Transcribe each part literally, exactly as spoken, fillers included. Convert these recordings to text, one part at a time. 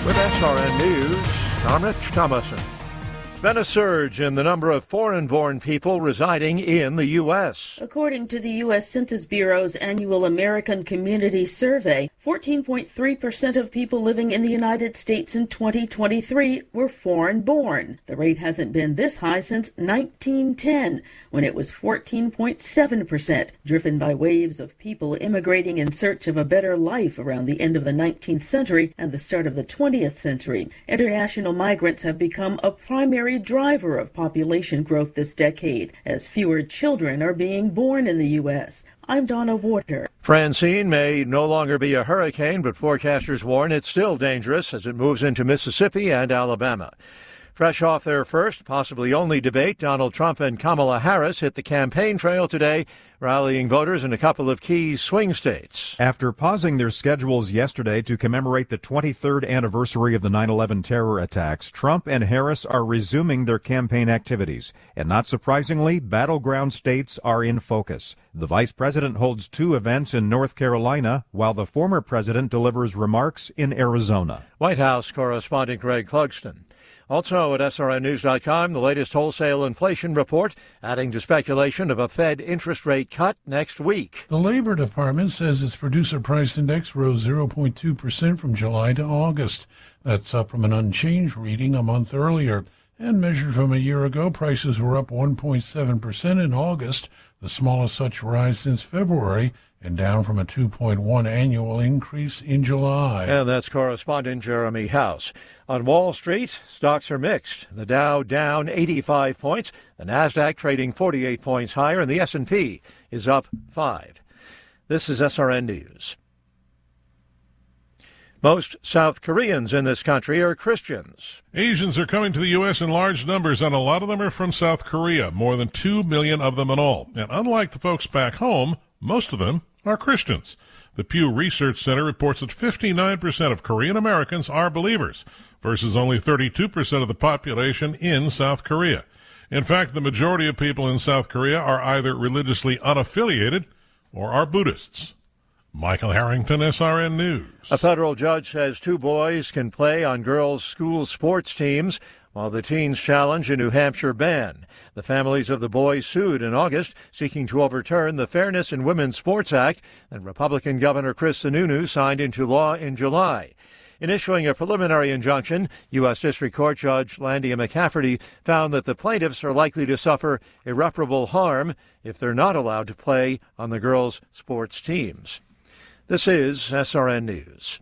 With S R N News, I'm Rich Thomason. Been a surge in the number of foreign-born people residing in the U S. According to the U S Census Bureau's annual American Community Survey, fourteen point three percent of people living in the United States in twenty twenty-three were foreign-born. The rate hasn't been this high since nineteen ten, when it was fourteen point seven percent, driven by waves of people immigrating in search of a better life around the end of the nineteenth century and the start of the twentieth century. International migrants have become a primary driver of population growth this decade, as fewer children are being born in the U S. I'm Donna Warder. Francine may no longer be a hurricane, but forecasters warn it's still dangerous as it moves into Mississippi and Alabama. Fresh off their first, possibly only debate, Donald Trump and Kamala Harris hit the campaign trail today, rallying voters in a couple of key swing states. After pausing their schedules yesterday to commemorate the twenty-third anniversary of the nine eleven terror attacks, Trump and Harris are resuming their campaign activities. And not surprisingly, battleground states are in focus. The vice president holds two events in North Carolina, while the former president delivers remarks in Arizona. White House correspondent Greg Clugston. Also at S R N News dot com, the latest wholesale inflation report, adding to speculation of a Fed interest rate cut next week. The Labor Department says its producer price index rose zero point two percent from July to August. That's up from an unchanged reading a month earlier. And measured from a year ago, prices were up one point seven percent in August, the smallest such rise since February, and down from a two point one annual increase in July. And that's correspondent Jeremy House. On Wall Street, stocks are mixed. The Dow down eighty-five points, the Nasdaq trading forty-eight points higher, and the S and P is up five. This is S R N News. Most South Koreans in this country are Christians. Asians are coming to the U S in large numbers, and a lot of them are from South Korea, more than two million of them in all. And unlike the folks back home, most of them are Christians. The Pew Research Center reports that fifty-nine percent of Korean Americans are believers, versus only thirty-two percent of the population in South Korea. In fact, the majority of people in South Korea are either religiously unaffiliated or are Buddhists. Michael Harrington, S R N News. A federal judge says two boys can play on girls' school sports teams, while the teens challenge a New Hampshire ban. The families of the boys sued in August, seeking to overturn the Fairness in Women's Sports Act that Republican Governor Chris Sununu signed into law in July. In issuing a preliminary injunction, U S. District Court Judge Landia McCafferty found that the plaintiffs are likely to suffer irreparable harm if they're not allowed to play on the girls' sports teams. This is S R N News.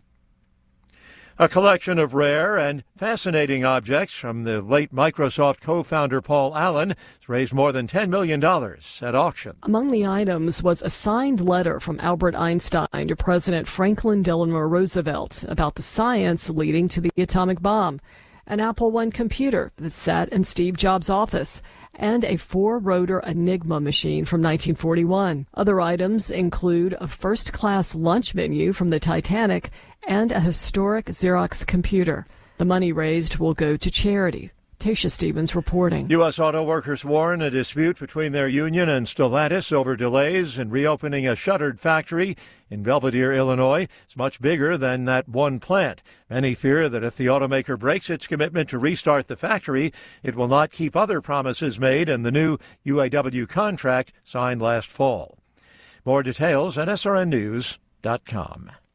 A collection of rare and fascinating objects from the late Microsoft co-founder Paul Allen has raised more than ten million dollars at auction. Among the items was a signed letter from Albert Einstein to President Franklin Delano Roosevelt about the science leading to the atomic bomb, an Apple one computer that sat in Steve Jobs' office, and a four-rotor Enigma machine from nineteen forty-one. Other items include a first-class lunch menu from the Titanic and a historic Xerox computer. The money raised will go to charity. Tasha Stevens reporting. U S auto workers warn a dispute between their union and Stellantis over delays in reopening a shuttered factory in Belvidere, Illinois. It's much bigger than that one plant. Many fear that if the automaker breaks its commitment to restart the factory, it will not keep other promises made in the new U A W contract signed last fall. More details at S R N News dot com.